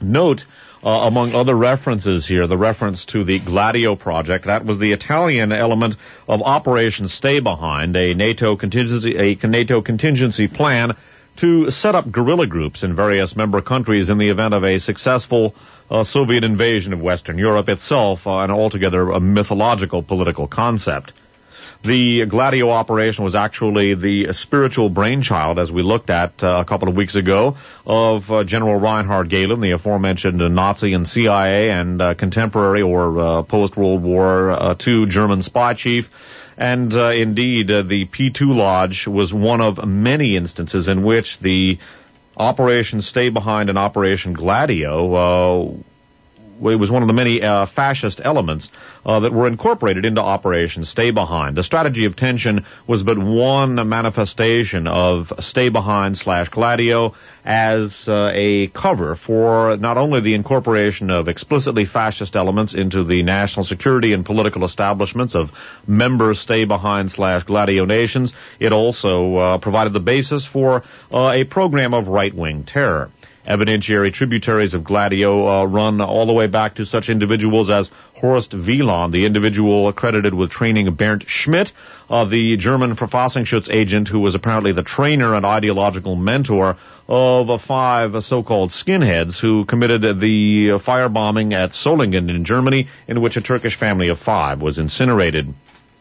Note, among other references here, the reference to the Gladio project. That was the Italian element of Operation Stay Behind, a NATO contingency plan to set up guerrilla groups in various member countries in the event of a successful Soviet invasion of Western Europe, itself an altogether mythological political concept. The Gladio operation was actually the spiritual brainchild, as we looked at a couple of weeks ago, of General Reinhard Gehlen, the aforementioned Nazi and CIA and contemporary or post-World War II German spy chief. And indeed, the P2 Lodge was one of many instances in which the Operation Stay Behind and Operation Gladio it was one of the many fascist elements that were incorporated into Operation Stay Behind. The strategy of tension was but one manifestation of Stay Behind / Gladio as a cover for not only the incorporation of explicitly fascist elements into the national security and political establishments of member Stay Behind / Gladio nations, it also provided the basis for a program of right-wing terror. Evidentiary tributaries of Gladio run all the way back to such individuals as Horst Wieland, the individual credited with training Bernd Schmidt, the German Verfassungsschutz agent who was apparently the trainer and ideological mentor of 5 so-called skinheads who committed the firebombing at Solingen in Germany, in which a Turkish family of 5 was incinerated.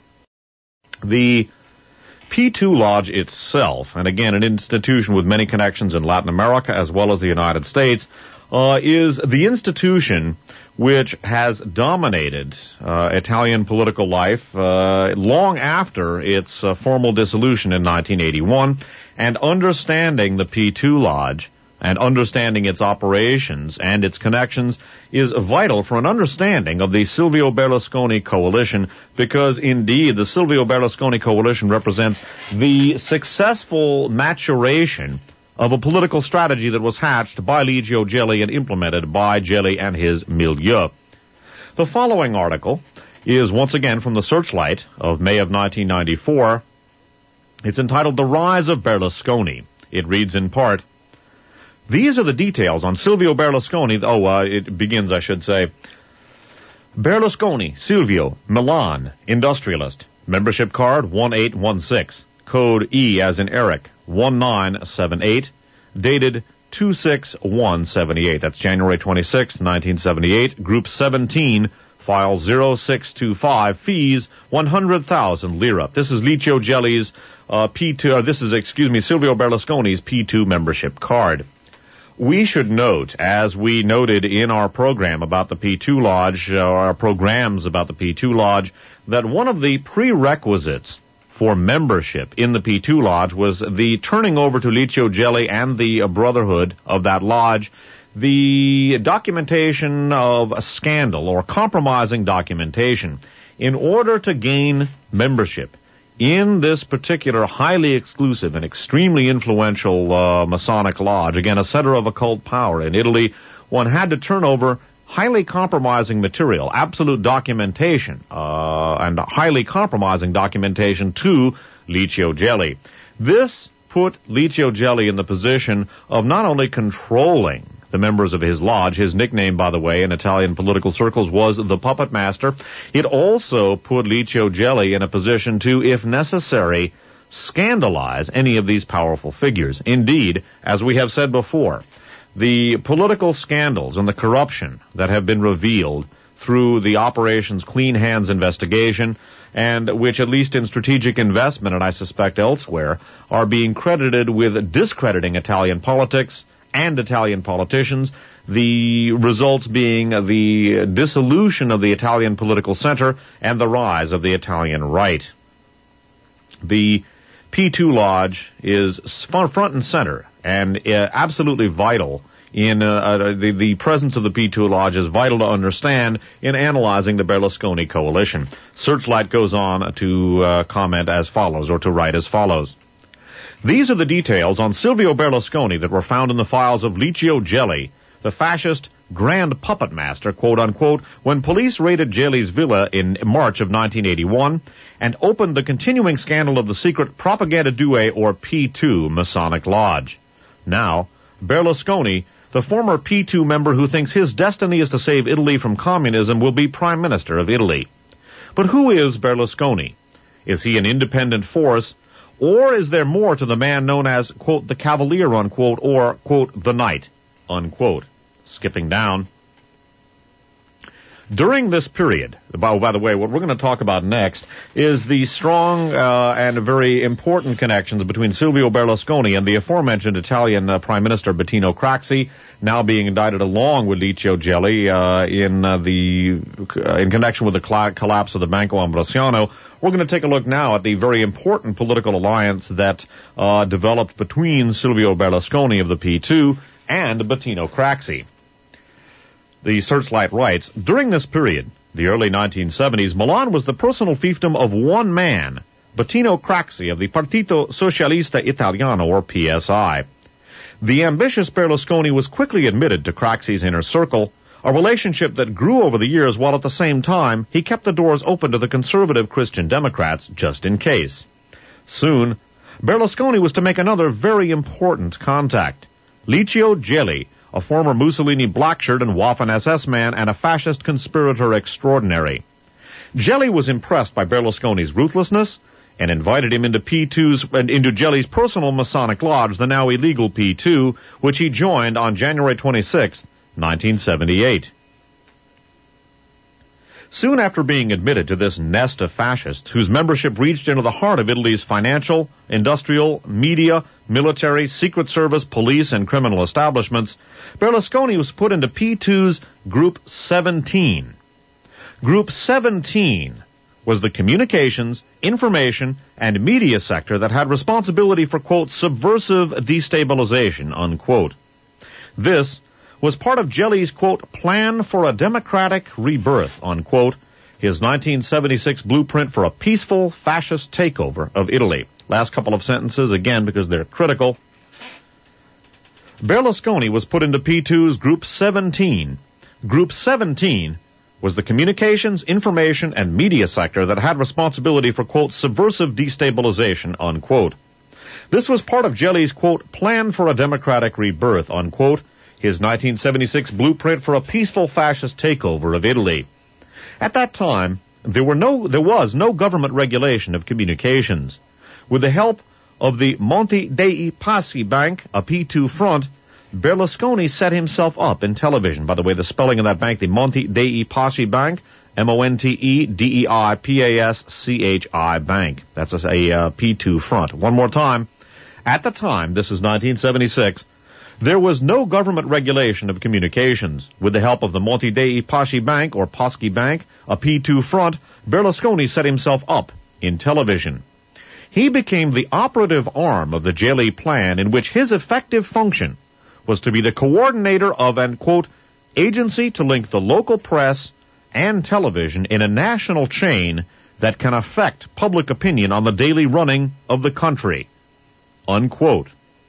The P2 Lodge itself, and again an institution with many connections in Latin America as well as the United States, is the institution which has dominated Italian political life long after its formal dissolution in 1981, and understanding the P2 Lodge and understanding its operations and its connections is vital for an understanding of the Silvio Berlusconi coalition, because indeed the Silvio Berlusconi coalition represents the successful maturation of a political strategy that was hatched by Licio Gelli and implemented by Gelli and his milieu. The following article is once again from the Searchlight of May of 1994. It's entitled The Rise of Berlusconi. It reads in part, "These are the details on Silvio Berlusconi." It begins, I should say. Berlusconi, Silvio, Milan, industrialist. Membership card 1816. Code E as in Eric, 1978. Dated 2/6/178. That's January 26, 1978. Group 17. File 0625. Fees 100,000 lira. This is Licio Gelli's Silvio Berlusconi's P2 membership card. We should note, as we noted in our program about the P2 Lodge, our programs about the P2 Lodge, that one of the prerequisites for membership in the P2 Lodge was the turning over to Licio Gelli and the Brotherhood of that lodge the documentation of a scandal or compromising documentation in order to gain membership in this particular highly exclusive and extremely influential Masonic lodge. Again, a center of occult power in Italy. One had to turn over highly compromising material, absolute documentation, and highly compromising documentation to Licio Gelli. This put Licio Gelli in the position of not only controlling the members of his lodge. His nickname, by the way, in Italian political circles was the Puppet Master. It also put Licio Gelli in a position to, if necessary, scandalize any of these powerful figures. Indeed, as we have said before, the political scandals and the corruption that have been revealed through the Operations Clean Hands investigation, and which, at least in strategic investment, and I suspect elsewhere, are being credited with discrediting Italian politics and Italian politicians, the results being the dissolution of the Italian political center and the rise of the Italian right. The P2 Lodge is front and center and absolutely vital in the presence of the P2 Lodge is vital to understand in analyzing the Berlusconi coalition. Searchlight goes on to comment as follows, or to write as follows. These are the details on Silvio Berlusconi that were found in the files of Licio Gelli, the fascist Grand Puppet Master, quote-unquote, when police raided Gelli's villa in March of 1981 and opened the continuing scandal of the secret Propaganda Due, or P2, Masonic Lodge. Now, Berlusconi the former P2 member who thinks his destiny is to save Italy from communism will be Prime Minister of Italy. But who is Berlusconi? Is he an independent force, or is there more to the man known as, quote, the Cavalier, unquote, or, quote, the Knight, unquote? Skipping down. During this period, by the way, what we're going to talk about next is the strong and very important connections between Silvio Berlusconi and the aforementioned Italian Prime Minister Bettino Craxi, now being indicted along with Licio Gelli in connection with the collapse of the Banco Ambrosiano. We're going to take a look now at the very important political alliance that developed between Silvio Berlusconi of the P2 and Bettino Craxi. The Searchlight writes, during this period, the early 1970s, Milan was the personal fiefdom of one man, Bettino Craxi of the Partito Socialista Italiano, or PSI. The ambitious Berlusconi was quickly admitted to Craxi's inner circle, a relationship that grew over the years while at the same time he kept the doors open to the conservative Christian Democrats just in case. Soon, Berlusconi was to make another very important contact. Licio Gelli, a former Mussolini blackshirt and Waffen-SS man and a fascist conspirator extraordinary. Gelli was impressed by Berlusconi's ruthlessness and invited him into Gelli's personal Masonic lodge, the now illegal P2, which he joined on January 26, 1978. Soon after being admitted to this nest of fascists, whose membership reached into the heart of Italy's financial, industrial, media, military, secret service, police, and criminal establishments, Berlusconi was put into P2's Group 17. Group 17 was the communications, information, and media sector that had responsibility for, quote, subversive destabilization, unquote. This was part of Gelli's, quote, plan for a democratic rebirth, unquote, his 1976 blueprint for a peaceful fascist takeover of Italy. Last couple of sentences, again, because they're critical. Berlusconi was put into P2's Group 17. Group 17 was the communications, information, and media sector that had responsibility for, quote, subversive destabilization, unquote. This was part of Gelli's, quote, plan for a democratic rebirth, unquote, his 1976 blueprint for a peaceful fascist takeover of Italy. At that time, there was no government regulation of communications. With the help of the Monte dei Paschi Bank, a P2 front, Berlusconi set himself up in television. By the way, the spelling of that bank, the Monte dei Paschi Bank, Montedei-Paschi Bank. That's a P2 front. One more time. At the time, this is 1976, there was no government regulation of communications. With the help of the Monte dei Paschi Bank, or Paschi Bank, a P2 front, Berlusconi set himself up in television. He became the operative arm of the Gelli plan, in which his effective function was to be the coordinator of an, quote, agency to link the local press and television in a national chain that can affect public opinion on the daily running of the country, unquote.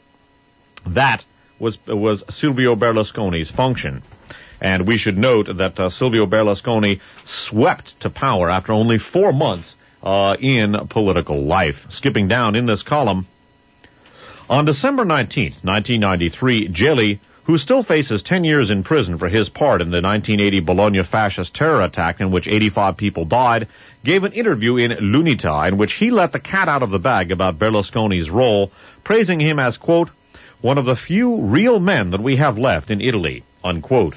That was Silvio Berlusconi's function. And we should note that Silvio Berlusconi swept to power after only 4 months in political life. Skipping down in this column, on December 19, 1993, Gelli, who still faces 10 years in prison for his part in the 1980 Bologna fascist terror attack in which 85 people died, gave an interview in L'Unità in which he let the cat out of the bag about Berlusconi's role, praising him as, quote, one of the few real men that we have left in Italy, unquote.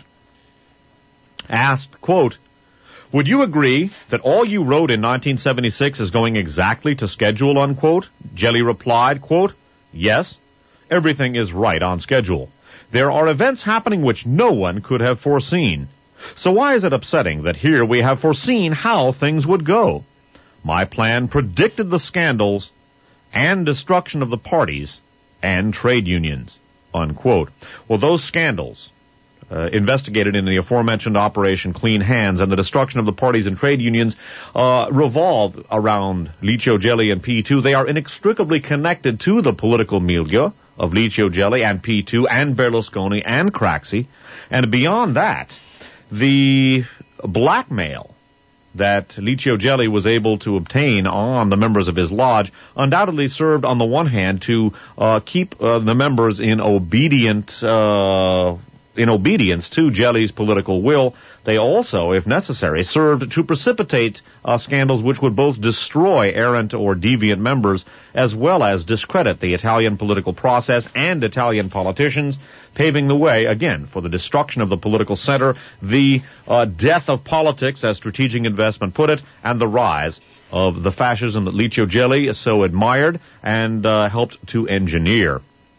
Asked, quote, would you agree that all you wrote in 1976 is going exactly to schedule, unquote? Gelli replied, quote, yes, everything is right on schedule. There are events happening which no one could have foreseen. So why is it upsetting that here we have foreseen how things would go? My plan predicted the scandals and destruction of the parties and trade unions, unquote. Well, those scandals investigated in the aforementioned Operation Clean Hands and the destruction of the parties and trade unions revolve around Licio Gelli and P2. They are inextricably connected to the political milieu of Licio Gelli and P2 and Berlusconi and Craxi. And beyond that, the blackmail that Licio Gelli was able to obtain on the members of his lodge undoubtedly served, on the one hand, to keep the members in obedient in obedience to Gelli's political will. They also, if necessary, served to precipitate scandals which would both destroy errant or deviant members as well as discredit the Italian political process and Italian politicians, paving the way, again, for the destruction of the political center, the death of politics, as Strategic Investment put it, and the rise of the fascism that Licio Gelli so admired and helped to engineer.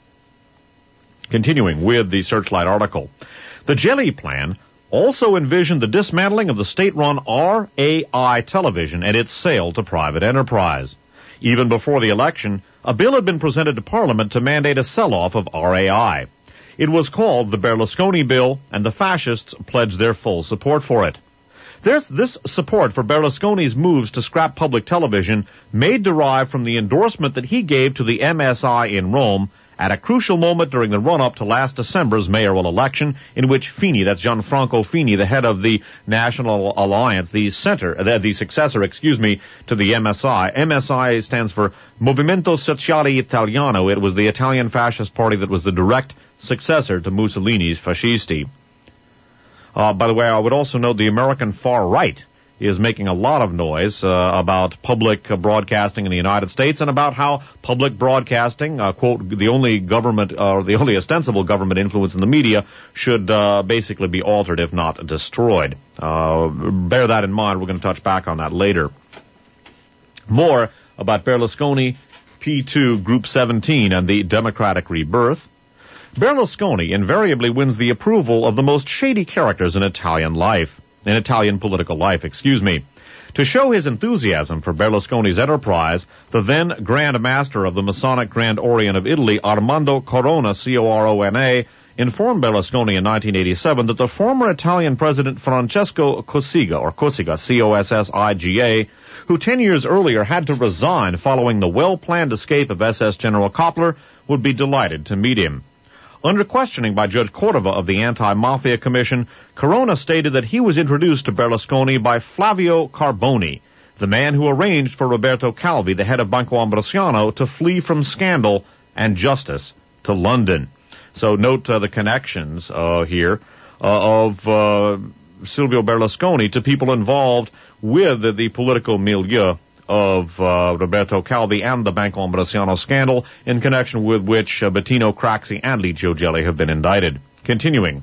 Continuing with the Searchlight article. The Gelli plan also envisioned the dismantling of the state-run RAI television and its sale to private enterprise. Even before the election, a bill had been presented to Parliament to mandate a sell-off of RAI. It was called the Berlusconi Bill, and the fascists pledged their full support for it. This support for Berlusconi's moves to scrap public television may derive from the endorsement that he gave to the MSI in Rome at a crucial moment during the run-up to last December's mayoral election, in which Fini, that's Gianfranco Fini, the head of the National Alliance, the successor, to the MSI. MSI stands for Movimento Sociale Italiano. It was the Italian fascist party that was the direct successor to Mussolini's Fascisti. By the way, I would also note the American far right is making a lot of noise about public broadcasting in the United States and about how public broadcasting, quote, the only government, or the only ostensible government influence in the media should basically be altered, if not destroyed. Bear that in mind. We're going to touch back on that later. More about Berlusconi, P2, Group 17, and the Democratic rebirth. Berlusconi invariably wins the approval of the most shady characters in Italian political life. To show his enthusiasm for Berlusconi's enterprise, the then Grand Master of the Masonic Grand Orient of Italy, Armando Corona, C-O-R-O-N-A, informed Berlusconi in 1987 that the former Italian President Francesco Cossiga, C-O-S-S-I-G-A, who 10 years earlier had to resign following the well-planned escape of SS General Koppler, would be delighted to meet him. Under questioning by Judge Cordova of the Anti-Mafia Commission, Corona stated that he was introduced to Berlusconi by Flavio Carboni, the man who arranged for Roberto Calvi, the head of Banco Ambrosiano, to flee from scandal and justice to London. So note the connections here of Silvio Berlusconi to people involved with the political milieu of Roberto Calvi and the Banco Ambrosiano scandal, in connection with which Bettino Craxi and Licio Gelli have been indicted. Continuing.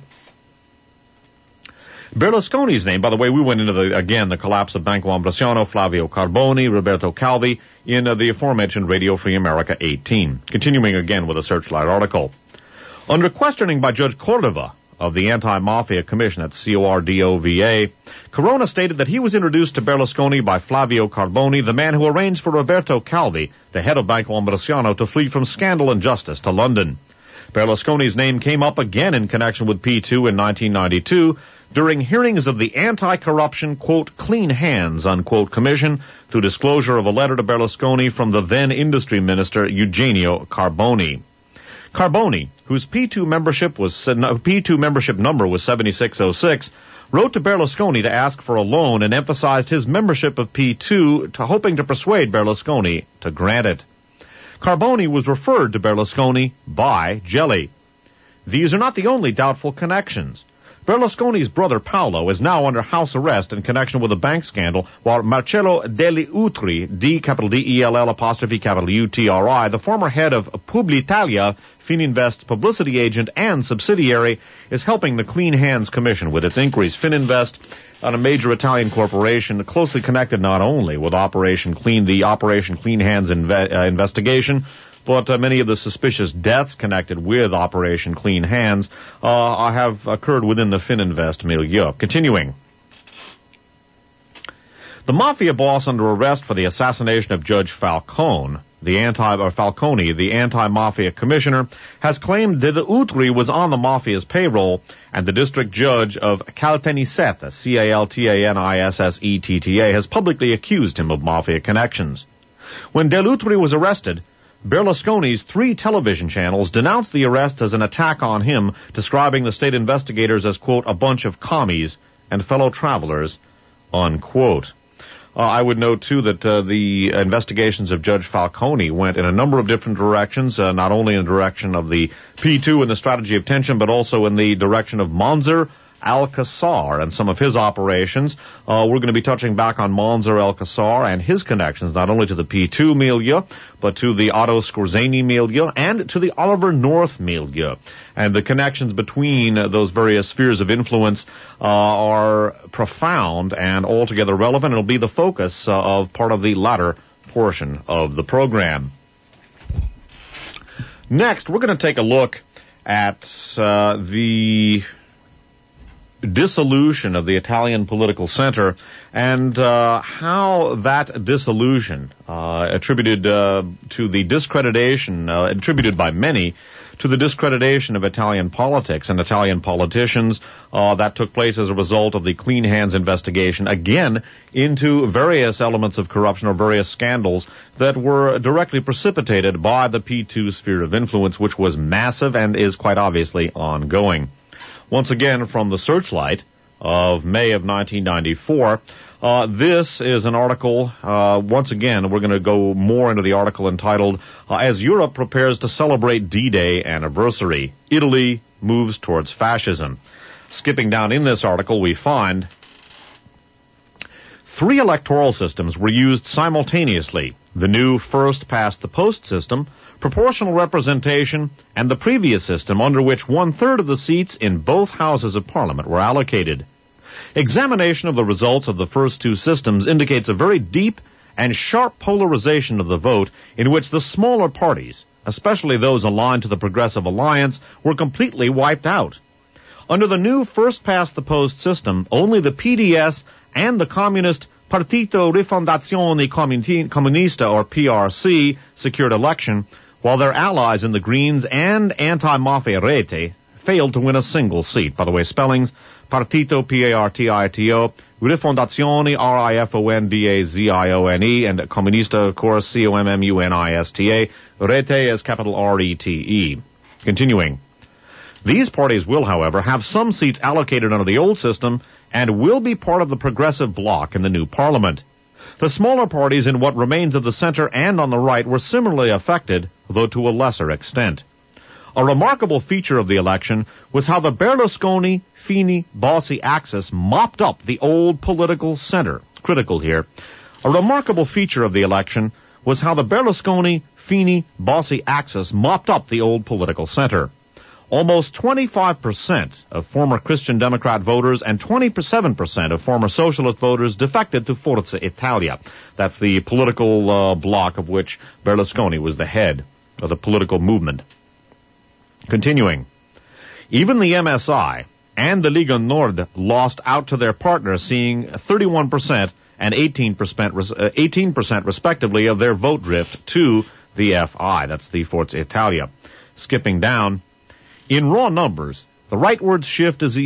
Berlusconi's name, by the way, we went into the collapse of Banco Ambrosiano, Flavio Carboni, Roberto Calvi in the aforementioned Radio Free America 18. Continuing again with a Searchlight article. Under questioning by Judge Cordova of the Anti-Mafia Commission at C-O-R-D-O-V-A, Corona stated that he was introduced to Berlusconi by Flavio Carboni, the man who arranged for Roberto Calvi, the head of Banco Ambrosiano, to flee from scandal and justice to London. Berlusconi's name came up again in connection with P2 in 1992 during hearings of the anti-corruption, quote, clean hands, unquote, commission through disclosure of a letter to Berlusconi from the then industry minister Eugenio Carboni. Carboni, whose P2 membership number was 7606, wrote to Berlusconi to ask for a loan and emphasized his membership of P2, hoping to persuade Berlusconi to grant it. Carboni was referred to Berlusconi by Gelli. These are not the only doubtful connections. Berlusconi's brother Paolo is now under house arrest in connection with a bank scandal, while Marcello Deli Utri, D-E-L-L'-U-T-R-I, the former head of Publitalia, Fininvest's publicity agent and subsidiary, is helping the Clean Hands Commission with its inquiries. Fininvest, a major Italian corporation closely connected not only with the Operation Clean Hands investigation, but many of the suspicious deaths connected with Operation Clean Hands have occurred within the Fininvest milieu. Continuing. The mafia boss under arrest for the assassination of Judge Falcone, the anti-mafia commissioner, has claimed that Utri was on the mafia's payroll, and the district judge of Caltanissetta, C-A-L-T-A-N-I-S-S-E-T-T-A, has publicly accused him of mafia connections. When Del Utri was arrested, Berlusconi's 3 television channels denounced the arrest as an attack on him, describing the state investigators as, quote, a bunch of commies and fellow travelers, unquote. I would note, too, that the investigations of Judge Falcone went in a number of different directions, not only in the direction of the P2 and the strategy of tension, but also in the direction of Manzur al-Qassar and some of his operations. We're going to be touching back on Manzur al-Qassar and his connections, not only to the P2 milieu, but to the Otto Skorzeny milieu and to the Oliver North milieu. And the connections between those various spheres of influence are profound and altogether relevant. It'll be the focus of part of the latter portion of the program. Next, we're going to take a look at the dissolution of the Italian political center and how that dissolution attributed to the discreditation, attributed by many to the discreditation of Italian politics and Italian politicians, that took place as a result of the Clean Hands investigation, again, into various elements of corruption or various scandals that were directly precipitated by the P2 sphere of influence, which was massive and is quite obviously ongoing. Once again, from the Searchlight of May of 1994, this is an article, once again, we're going to go more into the article entitled, As Europe Prepares to Celebrate D-Day Anniversary, Italy Moves Towards Fascism. Skipping down in this article, we find 3 electoral systems were used simultaneously. The new first-past-the-post system, proportional representation, and the previous system under which 1/3 of the seats in both houses of parliament were allocated. Examination of the results of the first 2 systems indicates a very deep and sharp polarization of the vote in which the smaller parties, especially those aligned to the Progressive Alliance, were completely wiped out. Under the new first-past-the-post system, only the PDS and the communist Partito Rifondazione Comunista, or PRC, secured election, while their allies in the Greens and Anti-Mafia Rete failed to win a single seat. By the way, spellings, Partito, P-A-R-T-I-T-O, Rifondazione, R-I-F-O-N-D-A-Z-I-O-N-E, and Comunista, of course, C-O-M-M-U-N-I-S-T-A, Rete is capital R-E-T-E. Continuing. These parties will, however, have some seats allocated under the old system and will be part of the progressive bloc in the new parliament. The smaller parties in what remains of the center and on the right were similarly affected, though to a lesser extent. A remarkable feature of the election was how the Berlusconi-Fini-Bossi axis mopped up the old political center. Critical here. A remarkable feature of the election was how the Berlusconi-Fini-Bossi axis mopped up the old political center. Almost 25% of former Christian Democrat voters and 27% of former Socialist voters defected to Forza Italia. That's the political bloc of which Berlusconi was the head of the political movement. Continuing. Even the MSI and the Lega Nord lost out to their partners, seeing 31% and 18% respectively of their vote drift to the FI. That's the Forza Italia. Skipping down. In raw numbers, the rightward shift is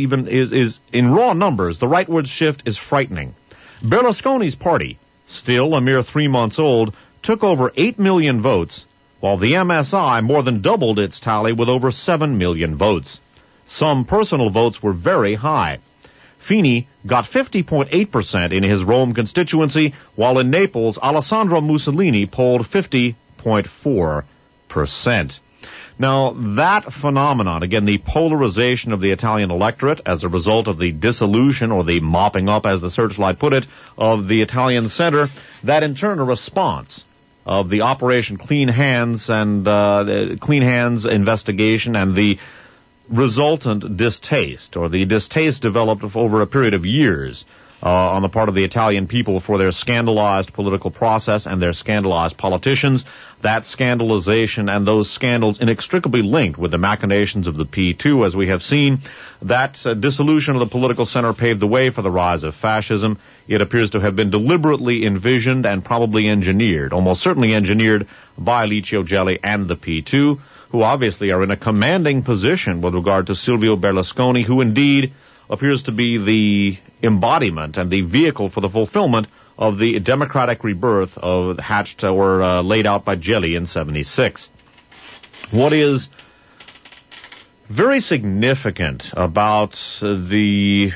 frightening. Berlusconi's party, still a mere 3 months old, took over 8 million votes, while the MSI more than doubled its tally with over 7 million votes. Some personal votes were very high. Fini got 50.8% in his Rome constituency, while in Naples, Alessandro Mussolini polled 50.4%. Now, that phenomenon, again, the polarization of the Italian electorate as a result of the dissolution, or the mopping up, as the Searchlight put it, of the Italian center, that in turn a response of the Operation Clean Hands and Clean Hands investigation and the resultant distaste, or the distaste developed over a period of years on the part of the Italian people for their scandalized political process and their scandalized politicians. That scandalization and those scandals inextricably linked with the machinations of the P2, as we have seen. That dissolution of the political center paved the way for the rise of fascism. It appears to have been deliberately envisioned and probably engineered, almost certainly engineered by Licio Gelli and the P2, who obviously are in a commanding position with regard to Silvio Berlusconi, who indeed appears to be the embodiment and the vehicle for the fulfillment of the democratic rebirth of hatched or laid out by Gelli in 1976. What is very significant about the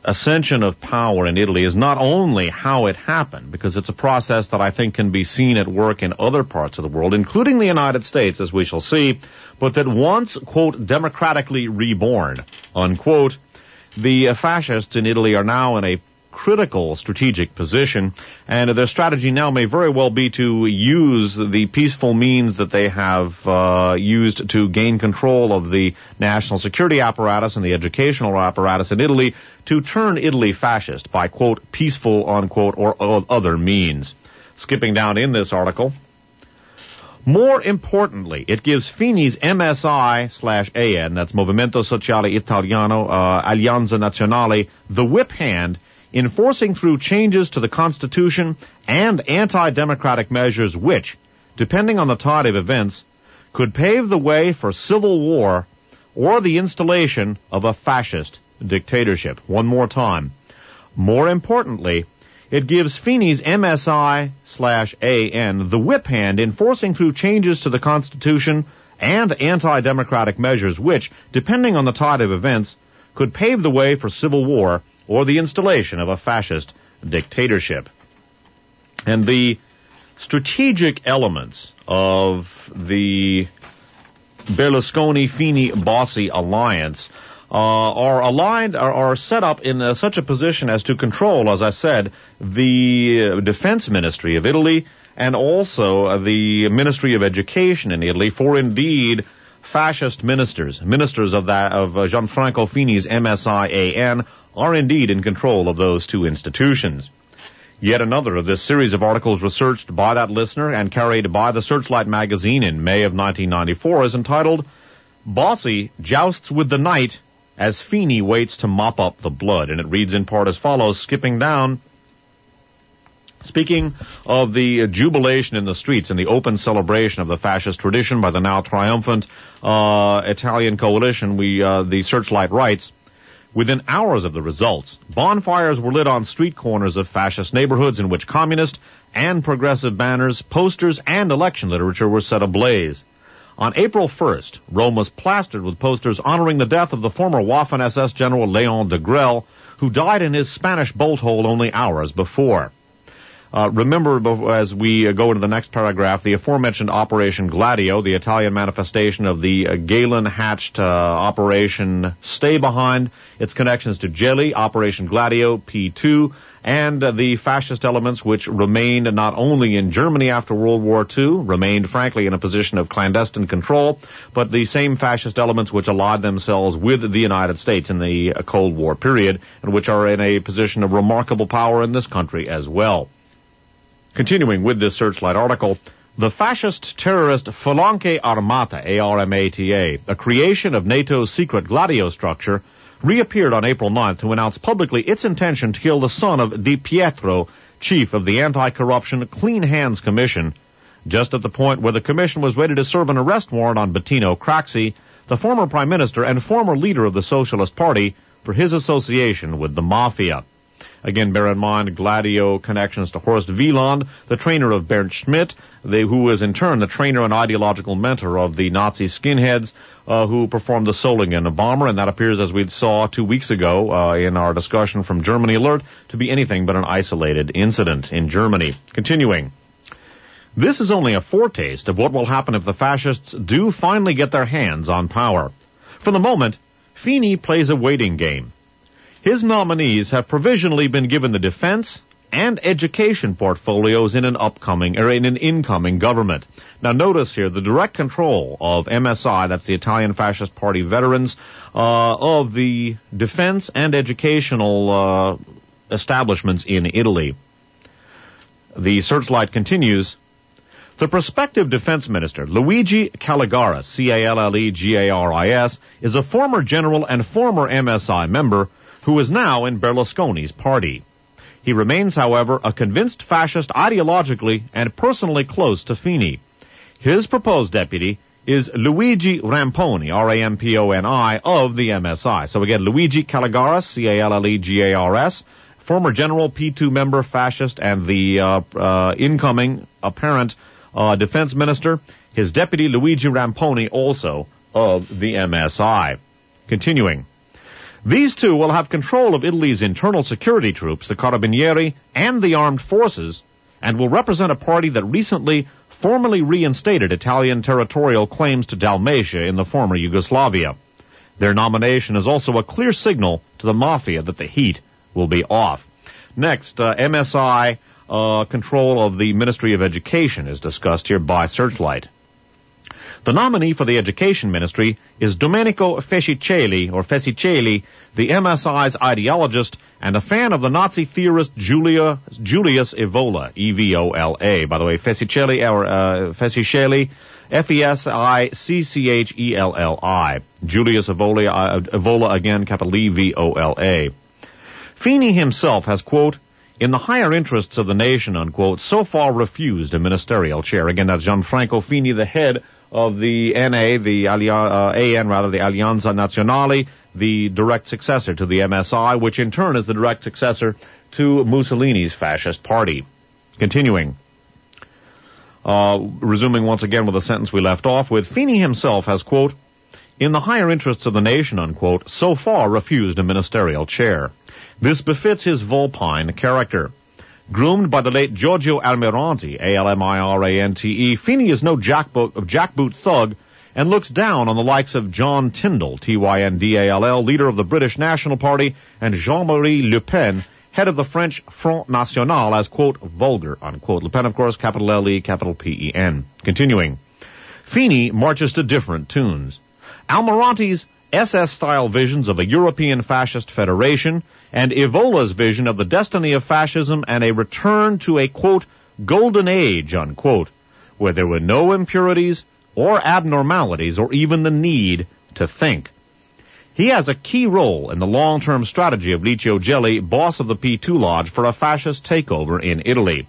ascension of power in Italy is not only how it happened, because it's a process that I think can be seen at work in other parts of the world, including the United States, as we shall see, but that once, quote, democratically reborn, unquote, the fascists in Italy are now in a critical strategic position, and their strategy now may very well be to use the peaceful means that they have used to gain control of the national security apparatus and the educational apparatus in Italy to turn Italy fascist by, quote, peaceful, unquote, or other means. Skipping down in this article, more importantly, it gives Fini's MSI/AN, that's Movimento Sociale Italiano, Alleanza Nazionale, the whip hand enforcing through changes to the Constitution and anti-democratic measures which, depending on the tide of events, could pave the way for civil war or the installation of a fascist dictatorship. One more time. More importantly, it gives Fini's MSI/AN the whip hand enforcing through changes to the Constitution and anti-democratic measures which, depending on the tide of events, could pave the way for civil war or the installation of a fascist dictatorship. And the strategic elements of the Berlusconi-Fini-Bossi alliance are set up in such a position as to control, as I said, the defense ministry of Italy and also the Ministry of Education in Italy, for indeed fascist ministers of Gianfranco Fini's MSI-AN are indeed in control of those two institutions. Yet another of this series of articles researched by that listener and carried by the Searchlight magazine in May of 1994 is entitled, Bossi Jousts with the Night as Fini Waits to Mop Up the Blood. And it reads in part as follows, skipping down. Speaking of the jubilation in the streets and the open celebration of the fascist tradition by the now triumphant Italian coalition, the Searchlight writes, within hours of the results, bonfires were lit on street corners of fascist neighborhoods in which communist and progressive banners, posters, and election literature were set ablaze. On April 1st, Rome was plastered with posters honoring the death of the former Waffen-SS General Leon Degrelle, who died in his Spanish bolt hole only hours before. Remember, as we go into the next paragraph, the aforementioned Operation Gladio, the Italian manifestation of the Galen-hatched Operation Stay Behind, its connections to Gelli, Operation Gladio, P2, and the fascist elements which remained not only in Germany after World War II, remained frankly in a position of clandestine control, but the same fascist elements which allied themselves with the United States in the Cold War period, and which are in a position of remarkable power in this country as well. Continuing with this Searchlight article, the fascist terrorist Falange Armata, ARMATA, a creation of NATO's secret Gladio structure, reappeared on April 9th to announce publicly its intention to kill the son of Di Pietro, chief of the Anti-Corruption Clean Hands Commission. Just at the point where the commission was ready to serve an arrest warrant on Bettino Craxi, the former prime minister and former leader of the Socialist Party, for his association with the mafia. Again, bear in mind Gladio connections to Horst Wieland, the trainer of Bernd Schmidt, who was in turn the trainer and ideological mentor of the Nazi skinheads who performed the Solingen bomber, and that appears, as we saw 2 weeks ago in our discussion from Germany Alert, to be anything but an isolated incident in Germany. Continuing. This is only a foretaste of what will happen if the fascists do finally get their hands on power. For the moment, Fini plays a waiting game. His nominees have provisionally been given the defense and education portfolios in an incoming government. Now notice here the direct control of MSI, that's the Italian Fascist Party veterans, of the defense and educational establishments in Italy. The Searchlight continues. The prospective defense minister, Luigi Callegaris, Callegaris, is a former general and former MSI member who is now in Berlusconi's party. He remains, however, a convinced fascist ideologically and personally close to Fini. His proposed deputy is Luigi Ramponi, Ramponi, of the MSI. So again, Luigi Callegaris, Callegaris, former general, P2 member, fascist, and the incoming apparent defense minister. His deputy, Luigi Ramponi, also of the MSI. Continuing. These two will have control of Italy's internal security troops, the Carabinieri, and the armed forces, and will represent a party that recently formally reinstated Italian territorial claims to Dalmatia in the former Yugoslavia. Their nomination is also a clear signal to the mafia that the heat will be off. Next, MSI control of the Ministry of Education is discussed here by Searchlight. The nominee for the Education Ministry is Domenico Fesicelli, the MSI's ideologist and a fan of the Nazi theorist Julius Evola, E-V-O-L-A. By the way, Fesicelli, F-E-S-I-C-C-H-E-L-L-I. Julius Evola, again, capital E-V-O-L-A. Feeney himself has, quote, in the higher interests of the nation, unquote, so far refused a ministerial chair. Again, that's Gianfranco Fini, the head of the NA, the Alleanza Nazionale, the direct successor to the MSI, which in turn is the direct successor to Mussolini's fascist party. Continuing. Resuming once again with the sentence we left off with, Fini himself has, quote, in the higher interests of the nation, unquote, so far refused a ministerial chair. This befits his vulpine character. Groomed by the late Giorgio Almirante, A-L-M-I-R-A-N-T-E, Fini is no jackboot thug and looks down on the likes of John Tyndall, T-Y-N-D-A-L-L, leader of the British National Party, and Jean-Marie Le Pen, head of the French Front National, as, quote, vulgar, unquote. Le Pen, of course, capital L-E, capital P-E-N. Continuing. Fini marches to different tunes. Almirante's SS-style visions of a European fascist federation and Evola's vision of the destiny of fascism and a return to a, quote, golden age, unquote, where there were no impurities or abnormalities or even the need to think. He has a key role in the long-term strategy of Licio Gelli, boss of the P2 Lodge, for a fascist takeover in Italy.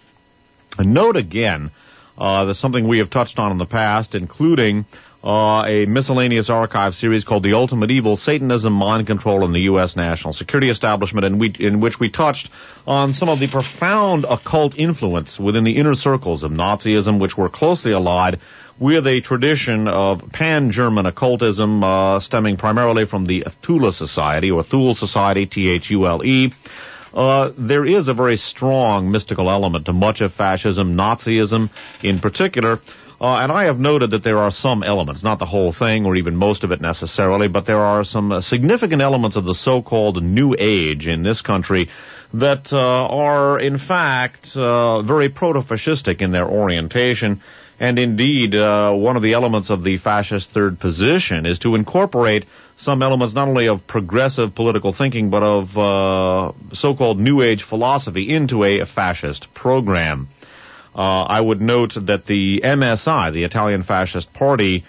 And note again, there's something we have touched on in the past, including a miscellaneous archive series called The Ultimate Evil, Satanism, Mind Control, and the U.S. National Security Establishment, in which we touched on some of the profound occult influence within the inner circles of Nazism, which were closely allied with a tradition of pan-German occultism stemming primarily from the Thule Society, or Thule Society, T-H-U-L-E. There is a very strong mystical element to much of fascism, Nazism in particular. And I have noted that there are some elements, not the whole thing or even most of it necessarily, but there are some significant elements of the so-called New Age in this country that are, in fact, very proto-fascistic in their orientation. And indeed, one of the elements of the fascist third position is to incorporate some elements not only of progressive political thinking, but of so-called New Age philosophy into a fascist program. I would note that the MSI, the Italian Fascist Party,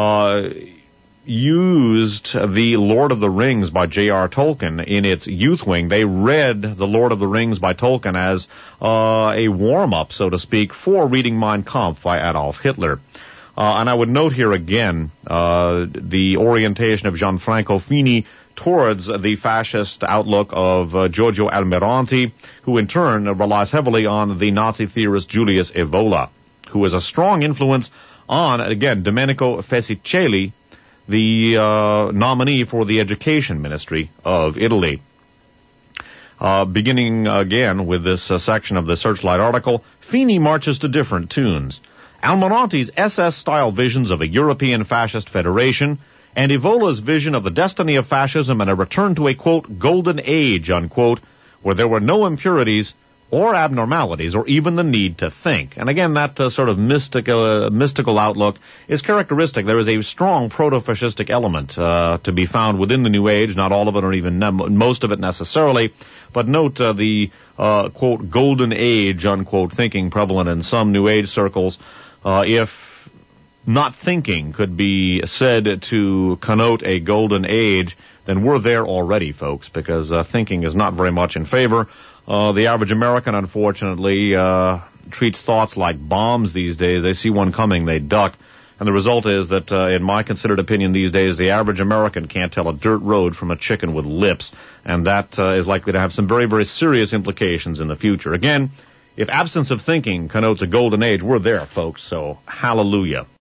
used the Lord of the Rings by J.R. Tolkien in its youth wing. They read the Lord of the Rings by Tolkien as a warm-up, so to speak, for reading Mein Kampf by Adolf Hitler. And I would note here again the orientation of Gianfranco Fini towards the fascist outlook of Giorgio Almirante, who in turn relies heavily on the Nazi theorist Julius Evola, who is a strong influence on, again, Domenico Fesicelli, the nominee for the Education Ministry of Italy. Beginning again with this section of the Searchlight article, Fini marches to different tunes. Almirante's SS-style visions of a European fascist federation and Evola's vision of the destiny of fascism and a return to a, quote, golden age, unquote, where there were no impurities or abnormalities or even the need to think. And again, that sort of mystical outlook is characteristic. There is a strong proto-fascistic element to be found within the New Age, not all of it or even most of it necessarily, but note the, quote, golden age, unquote, thinking prevalent in some New Age circles. If not thinking could be said to connote a golden age, then we're there already, folks, because thinking is not very much in favor. The average American, unfortunately, treats thoughts like bombs these days. They see one coming, they duck. And the result is that, in my considered opinion these days, the average American can't tell a dirt road from a chicken with lips. And that is likely to have some very, very serious implications in the future. Again, if absence of thinking connotes a golden age, we're there, folks. So, hallelujah.